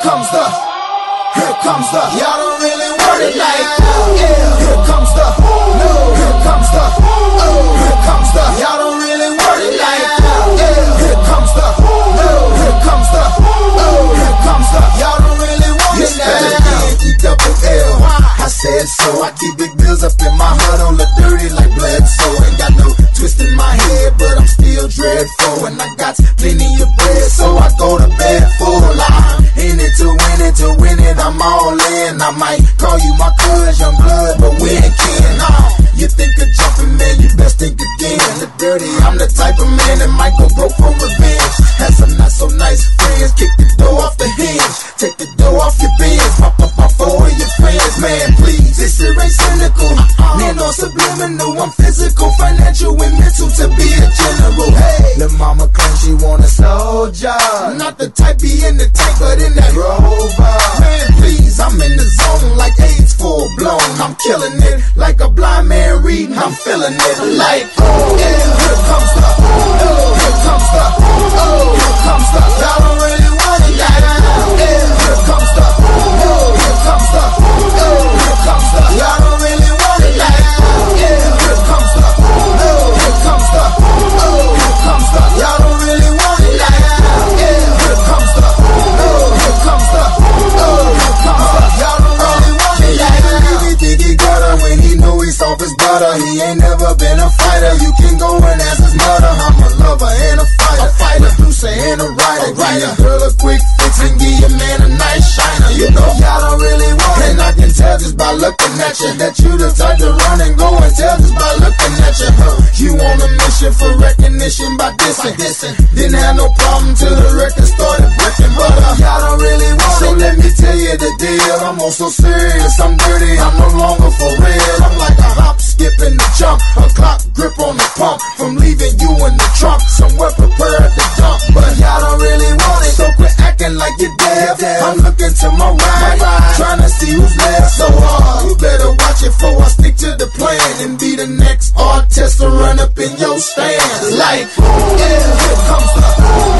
y'all don't really want it like, yeah. Here comes the, no. Here comes the, oh. Here comes the, y'all don't really want it like, yeah. Here comes the, no. Here comes the, oh. Here comes the, y'all don't really want it like, E-double-L. I said so. I keep big bills up in my hood on the dirty like Bledsoe. Ain't got no twist in my head, but I'm still dreadful, and I got plenty of bread, so I go to bed full. I'm in it to win it, I'm all in. I might call you my cuz, young blood, but we ain't kin. You think of jumping, man, you best think again. The dirty, I'm the type of man that might go broke for revenge. Had some not so nice friends, kick the door off the hinge, take the door off your bins, pop four of your friends. Man, please, this shit ain't cynical. Man, on subliminal, I'm physical, financial, and mental to be a general. Hey, the mama claims she want a soldier, not the type be in the tank, but in that Rover. Man, please, I'm in the zone like AIDS full blown. I'm killing it like a blind man reading. I'm feeling it like, oh, yeah. Here comes the, oh, here comes the, oh, here comes the, y'all don't really want it like, yeah. Here comes the, oh, here comes the, oh, here comes the, y'all don't really want it like, yeah. Here comes the, oh, here comes the, oh, here comes the, y'all don't really want it like, yeah. Here comes the, oh, here comes the, oh, here comes the, y'all don't really want it like, he think he got her when he know he's off his butter. He ain't never been a fighter. You can go and ask his mother. I'm a lover and a fighter, producer and a writer. Give your girl a quick fix and give your man a nice shiner. You know y'all don't really want it, and I can tell just by looking at you that you the type to run and go and tell just by looking at you. You on a mission for recognition by dissing. Didn't have no problem till the record started breaking, but y'all don't really want it. So let me tell you the deal. I'm also serious, I'm dirty, I'm no longer for real. I'm like a hop, skip, and a jump, a clock grip on the pump, from leaving you in the trunk, somewhere prepared to dump. But y'all don't really want it, so quit acting like you're deaf. I'm looking to my right, trying to see who's left. So you better watch it before I stick to the plan and be the next artist to run up in your stand. Like, yeah, here comes the